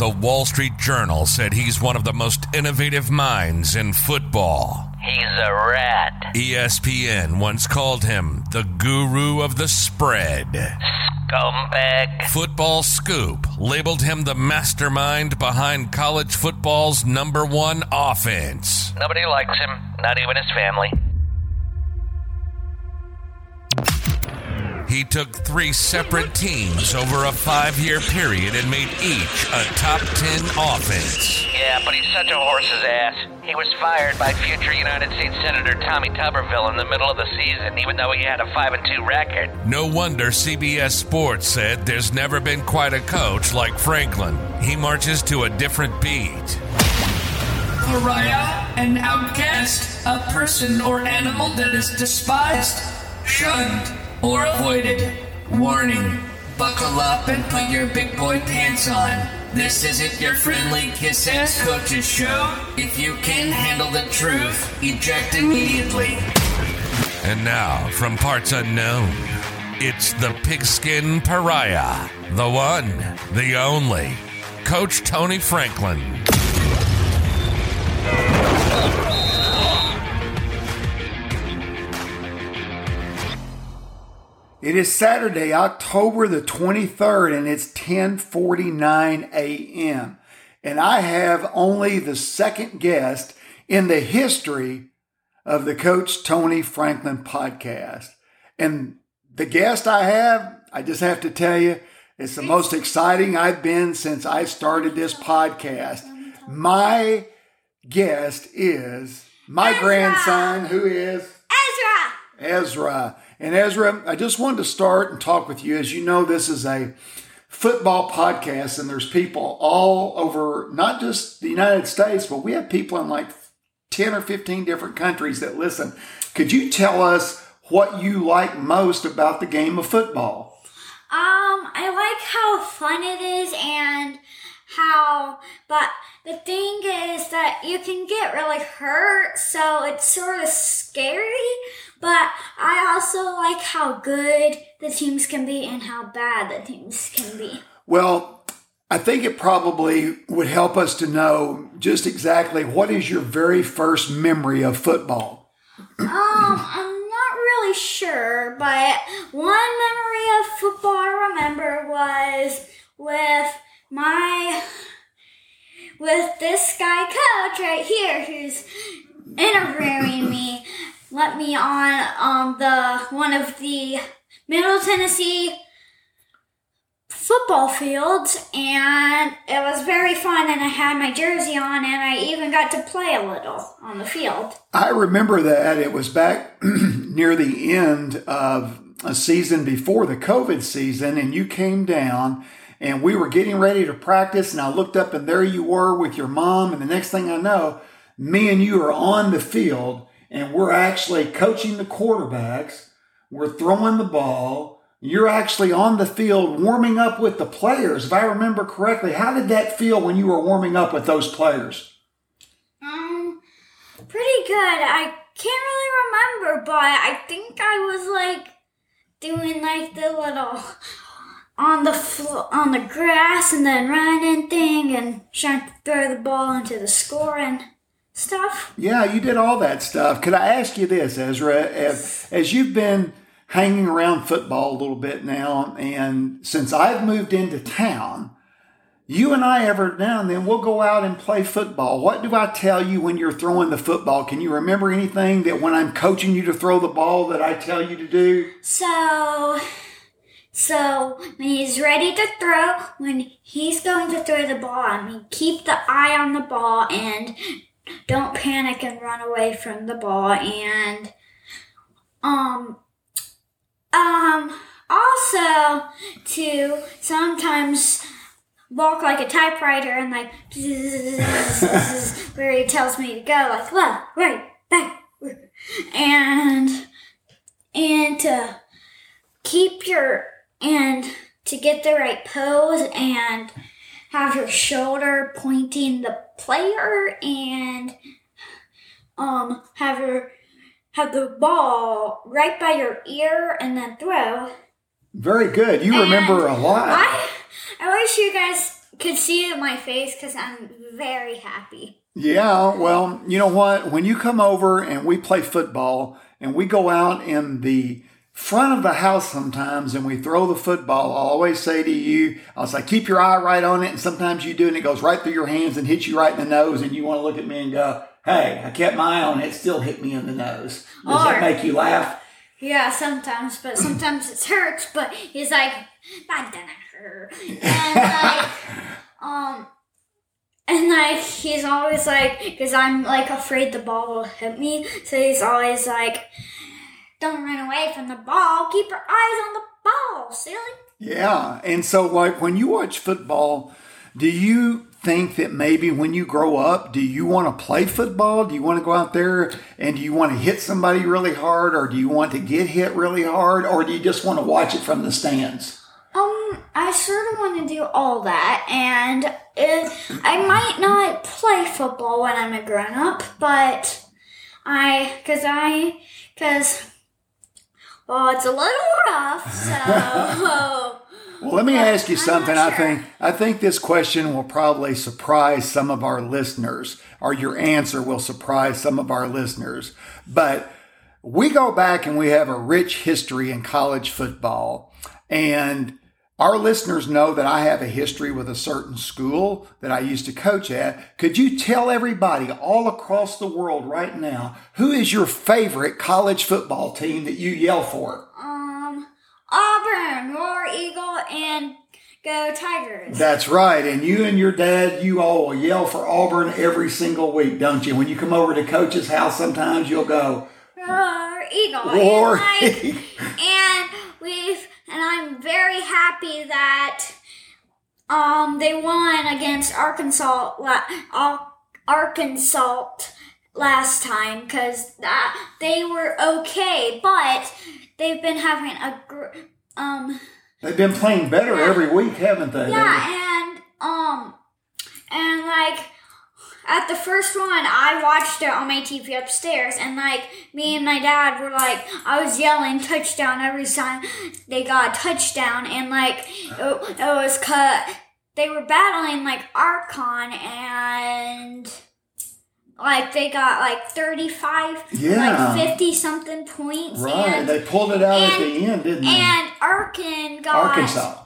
The Wall Street Journal said he's one of the most innovative minds in football. He's a rat. ESPN once called him the guru of the spread. Scumbag. Football Scoop labeled him the mastermind behind college football's #1 offense. Nobody likes him, not even his family. He took 3 separate teams over a 5-year period and made each a top 10 offense. Yeah, but he's such a horse's ass. He was fired by future United States Senator Tommy Tuberville in the middle of the season, even though he had a 5-2 record. No wonder CBS Sports said there's never been quite a coach like Franklin. He marches to a different beat. Pariah, an outcast, a person or animal that is despised, shunned, or avoided. Warning, buckle up and put your big boy pants on. This isn't your friendly kiss-ass coach's show. If you can't handle the truth, eject immediately. And now, from parts unknown, it's the pigskin pariah, the one, the only, Coach Tony Franklin. It is Saturday, October the 23rd, and it's 10:49 a.m. And I have only the second guest in the history of the Coach Tony Franklin podcast. And the guest I have, I just have to tell you, it's the most exciting I've been since I started this podcast. My guest is my grandson, who is Ezra. And Ezra, I just wanted to start and talk with you. As you know, this is a football podcast, and there's people all over, not just the United States, but we have people in like 10 or 15 different countries that listen. Could you tell us what you like most about the game of football? I like how fun it is and but the thing is that you can get really hurt, so it's sort of scary, but I also like how good the teams can be and how bad the teams can be. Well, I think it probably would help us to know just exactly what is your very first memory of football. I'm not really sure, but one memory of football I remember was with this guy coach right here who's interviewing me, let me on the one of the Middle Tennessee football fields, and it was very fun, and I had my jersey on, and I even got to play a little on the field. I remember that. It was back near the end of a season before the COVID season, and you came down, and we were getting ready to practice, and I looked up, and there you were with your mom, and the next thing I know, me and you are on the field, and we're actually coaching the quarterbacks. We're throwing the ball. You're actually on the field warming up with the players, if I remember correctly. How did that feel when you were warming up with those players? Pretty good. I can't really remember, but I think I was like doing like the little on the grass and then running thing and trying to throw the ball into the score and stuff. Yeah, you did all that stuff. Could I ask you this, Ezra? As you've been hanging around football a little bit now, and since I've moved into town, you and I every now and then we'll go out and play football. What do I tell you when you're throwing the football? Can you remember anything that when I'm coaching you to throw the ball that I tell you to do? So when he's ready to throw, when he's going to throw the ball, I mean, keep the eye on the ball and don't panic and run away from the ball. And also to sometimes walk like a typewriter and like where he tells me to go, like left, right, back, and to keep to get the right pose and have your shoulder pointing the player and have the ball right by your ear and then throw. Very good. You remember a lot. I wish you guys could see it in my face because I'm very happy. Yeah, well, you know what? When you come over and we play football and we go out in the front of the house sometimes and we throw the football, I'll always say to you, I'll say, keep your eye right on it. And sometimes you do, and it goes right through your hands and hits you right in the nose. And you want to look at me and go, hey, I kept my eye on it. It still hit me in the nose. Does that make you laugh? Yeah, sometimes, but sometimes it hurts. But he's like, that didn't hurt. And like, he's always like, because I'm like afraid the ball will hit me. So he's always like, don't run away from the ball. Keep your eyes on the ball, silly. Yeah. And so like when you watch football, do you think that maybe when you grow up, do you want to play football? Do you want to go out there and do you want to hit somebody really hard, or do you want to get hit really hard, or do you just want to watch it from the stands? I sort of want to do all that, and I might not play football when I'm a grown-up, but because it's a little rough, so... Well, let me ask you something. Sure. I think this question will probably surprise some of our listeners, or your answer will surprise some of our listeners. But we go back and we have a rich history in college football, and our listeners know that I have a history with a certain school that I used to coach at. Could you tell everybody all across the world right now, who is your favorite college football team that you yell for? Auburn, War Eagle, and Go Tigers. That's right. And you and your dad, you all will yell for Auburn every single week, don't you? When you come over to Coach's house, sometimes you'll go, War Eagle. War Eagle. And I'm very happy that they won against Arkansas last time, because they were okay, but they've been having they've been playing better every week, haven't they? Yeah, and like at the first one, I watched it on my TV upstairs, and like me and my dad were like, I was yelling touchdown every time they got a touchdown, and like it was they were battling like Archon, and like they got like 35, like 50 something points. Right, and they pulled it out at the end, didn't they? And Archon got Arkansas.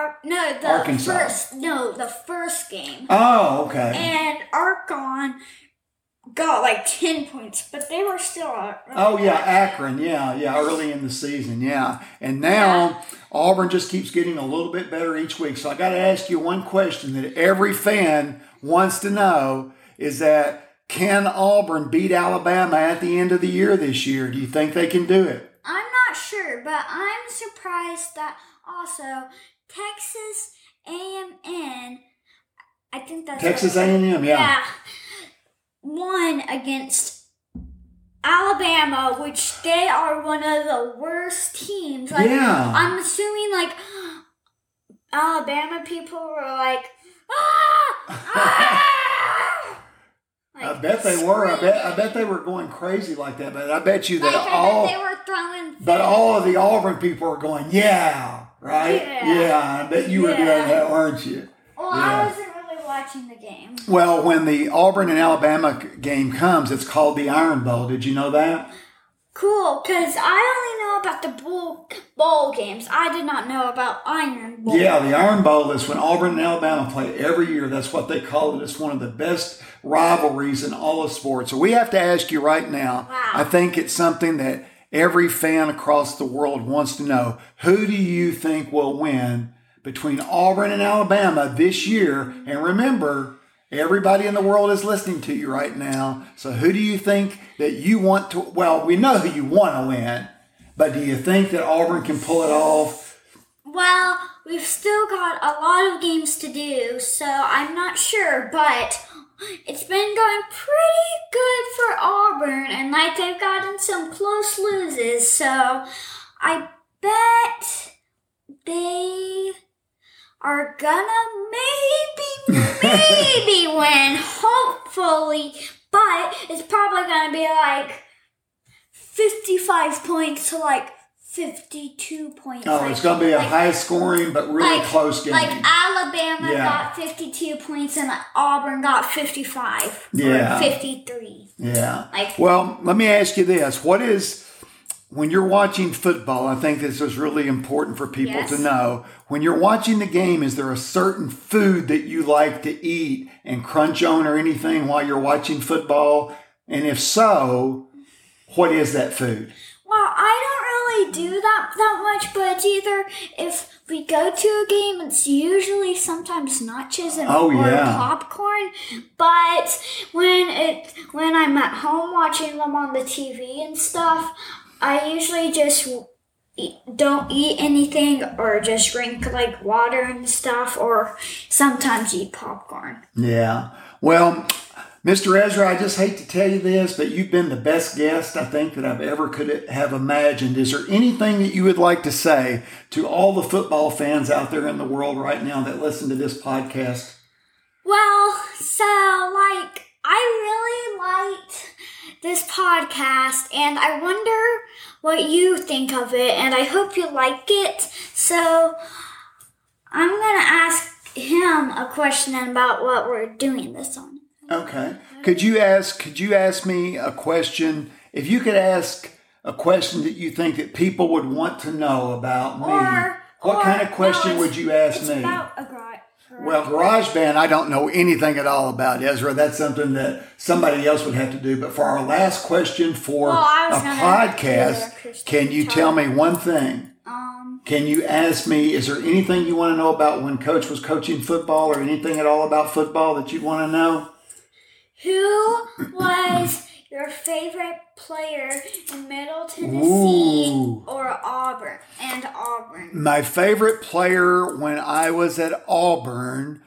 The first game. Oh, okay. And Archon got like 10 points, but they were still Akron, early in the season, And now Auburn just keeps getting a little bit better each week. So I got to ask you one question that every fan wants to know is that, can Auburn beat Alabama at the end of the year this year? Do you think they can do it? I'm not sure, but I'm surprised that also Texas A&M, I think that's Texas A&M, won against Alabama, which they are one of the worst teams. I'm assuming like Alabama people were like, I bet they were. I bet they were going crazy like that. But I bet you that they were throwing. But all of the Auburn people are going, right? Yeah. I bet you were doing that, weren't you? Well, I wasn't really watching the game. Well, when the Auburn and Alabama game comes, it's called the Iron Bowl. Did you know that? Cool, because I only know about the bowl games. I did not know about Iron Bowl. Yeah, the Iron Bowl is when Auburn and Alabama play every year. That's what they call it. It's one of the best rivalries in all of sports. So we have to ask you right now. Wow. I think it's something that every fan across the world wants to know. Who do you think will win between Auburn and Alabama this year? And remember, everybody in the world is listening to you right now. So who do you think that you want to... Well, we know who you want to win, but do you think that Auburn can pull it off? Well, we've still got a lot of games to do, so I'm not sure, but it's been going pretty good for Auburn, and like they've gotten some close loses, so I bet they are gonna maybe win, hopefully, but it's probably gonna be like 55 points to like 52 points. Oh, it's going to be a high-scoring but really close game. Like Alabama Alabama got 52 points and Auburn got 55 or 53. Yeah. Well, let me ask you this. When you're watching football, I think this is really important for people to know. When you're watching the game, is there a certain food that you like to eat and crunch on or anything while you're watching football? And if so, what is that food? Well, I don't really do that much, but it's either if we go to a game, it's usually sometimes nachos or popcorn. But when I'm at home watching them on the TV and stuff, I usually just don't eat anything or just drink like water and stuff, or sometimes eat popcorn. Yeah. Well, Mr. Ezra, I just hate to tell you this, but you've been the best guest I think that I've ever could have imagined. Is there anything that you would like to say to all the football fans out there in the world right now that listen to this podcast? Well, I really liked this podcast, and I wonder what you think of it, and I hope you like it. So I'm going to ask him a question about what we're doing this on. Okay. Could you ask me a question? If you could ask a question that you think that people would want to know about me, what kind of question would you ask me? About a garage. Well, GarageBand, I don't know anything at all about, Ezra. That's something that somebody else would have to do. But for our last question for a podcast, can you tell me one thing? Can you ask me, is there anything you want to know about when Coach was coaching football or anything at all about football that you'd want to know? Who was your favorite player in Middle Tennessee or Auburn? My favorite player when I was at Auburn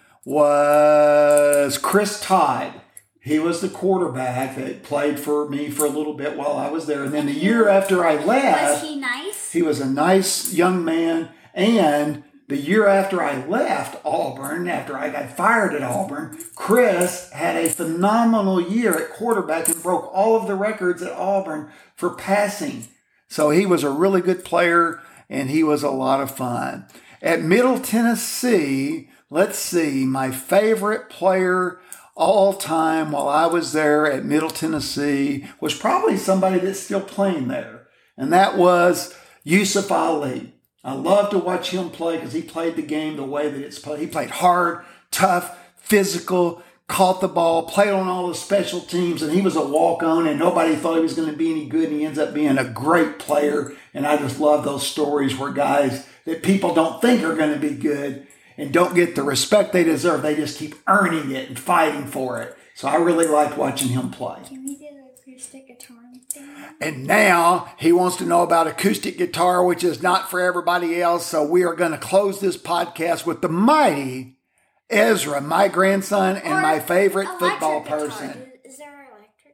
was Chris Todd. He was the quarterback that played for me for a little bit while I was there. And then the year after I left... Was he nice? He was a nice young man. And the year after I left Auburn, after I got fired at Auburn, Chris had a phenomenal year at quarterback and broke all of the records at Auburn for passing. So he was a really good player, and he was a lot of fun. At Middle Tennessee, let's see, my favorite player all time while I was there at Middle Tennessee was probably somebody that's still playing there, and that was Yusuf Ali. I love to watch him play because he played the game the way that it's played. He played hard, tough, physical, caught the ball, played on all the special teams, and he was a walk-on, and nobody thought he was going to be any good, and he ends up being a great player. And I just love those stories where guys that people don't think are going to be good and don't get the respect they deserve, they just keep earning it and fighting for it. So I really liked watching him play. Can we do the acoustic guitar thing? And now he wants to know about acoustic guitar, which is not for everybody else. So we are going to close this podcast with the mighty Ezra, my grandson and my favorite football person. Is there an electric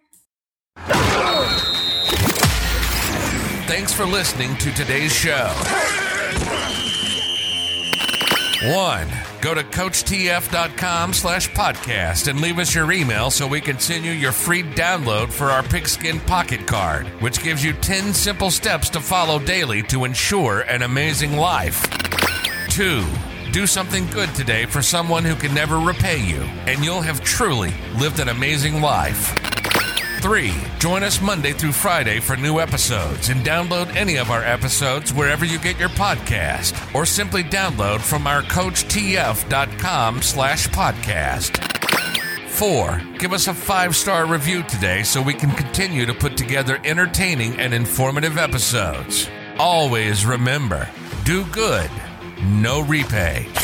guitar? Thanks for listening to today's show. 1. Go to CoachTF.com/podcast and leave us your email so we can send you your free download for our Pigskin Pocket Card, which gives you 10 simple steps to follow daily to ensure an amazing life. 2. Do something good today for someone who can never repay you, and you'll have truly lived an amazing life. 3. Join us Monday through Friday for new episodes and download any of our episodes wherever you get your podcast, or simply download from our CoachTF.com/podcast. 4. Give us a 5-star review today so we can continue to put together entertaining and informative episodes. Always remember, do good, no repay.